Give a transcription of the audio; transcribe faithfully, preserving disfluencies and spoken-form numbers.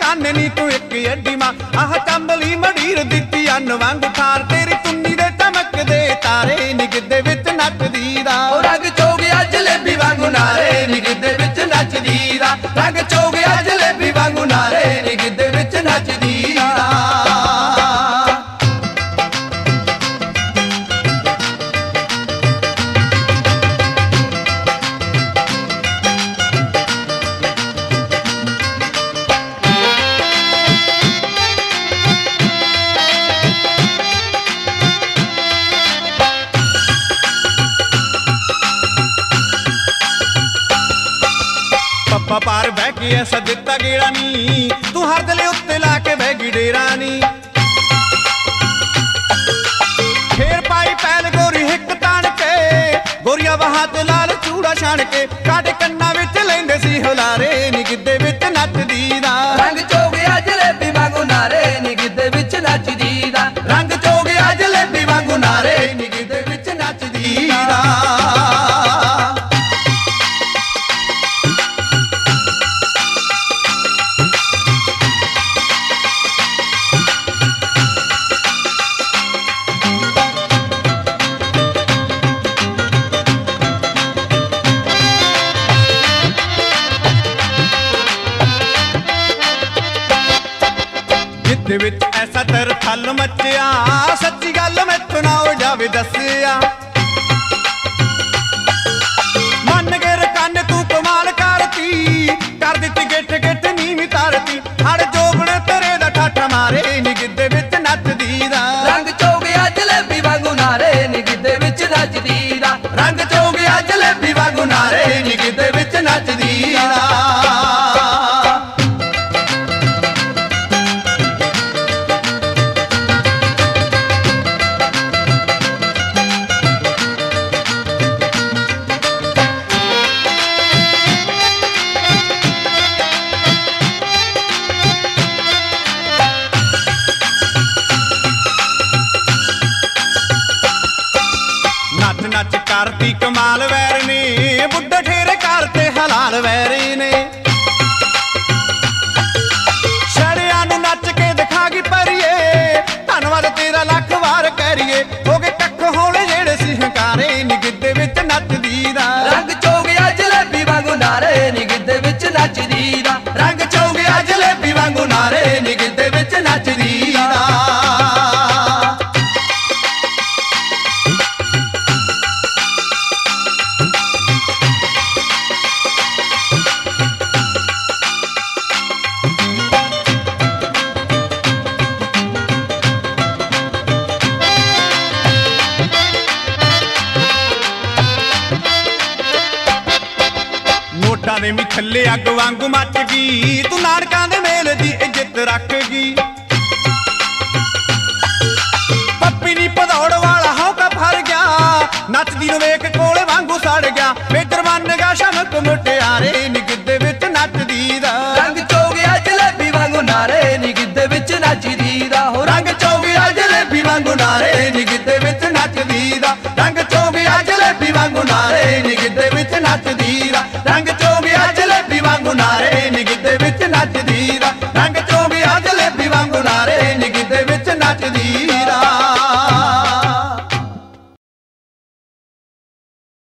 काने नी तू एक अड्डी मां आह चंबली मडीर दित्ती अन्न वांगू ठार तेरी तुन्नी दे चमकदे तारे नी गिद्धे विच नचदी दा रंग चो गया जलेबी वांगू नारे नी गिद्धे विच नचदी दा रंग चो गया जलेबी वांगू नारे नी गिद्धे विच नचदी दा पप्पा पार बह के ऐसा दिता गेड़ा नी तू हर दले उत्ते ला के बह गई डेरा नी फेर पाई पैल गोरी हिक तान के गोरिया वहां ते लाल चूड़ा छाण के काटे कन्ना विच लैंदे सी हुलारे नी गिद्धे विच नचदी दा रंग चो गया जलेबी वांगू नारे नी गिद्धे विच नचदी दा रंग चो गया जलेबी वांगू नारे नी गिद्धे विच नचदी दा जिद्द विच ऐसा तर थल मचिया सच्ची गल मैथों ना हो जावे दसिया मन के रकाने तू कमाल करती कर दित्ती गिठ गिठ नीवी तारती हड़ जोगण तेरे दा ठाठा मारे नी गिद्धे विच नचदी दा रंग चो गया जलेबी वांगू नारे नी गिद्धे विच नचदी दा रंग चो गया जलेबी वांगू नारे नी गिद्धे विच नचदी दा नच नच करती कमाल वैर ने बुड्ढे ठेरे करते हलाल वैरी ने छड़िया नू नच के दिखागी परिए धन्नवाद तेरा लख वार करिए हो गए कख होने जेड़े सी हंकारे नी गिद्धे विच नचदी दा रंग चो गया जलेबी वांगू नारे नी गिद्धे विच नचदी दा रंग चो गया जलेबी वांगू नारे नी गिद्धे विच नचदी दा नोटां दे मी थल्ले अग वांगू मच गई तू नानकां दे मेल दी इज्जत रख गई पप्पी नी भदौड़ वाला हौका फर गया नचदी नू वेख कोले वांगू सड़ गया मेजर बन गया शमक मुटियारे नी गिद्धे विच नचदी दा रंग चो गया जलेबी वांगू नारे नी गिद्धे विच नचदी दा हो रंग चो गया जलेबी वांगू नारे नी गिद्धे विच नचदी दा रंग चो गया जलेबी वांगू नारे नी गिद्धे विच नचदी दा रंग चो गया जलेबी वांगू नारे नी गिद्धे विच नचदी दा रंग चो गया जलेबी वांगू नारे नी गिद्धे विच नचदी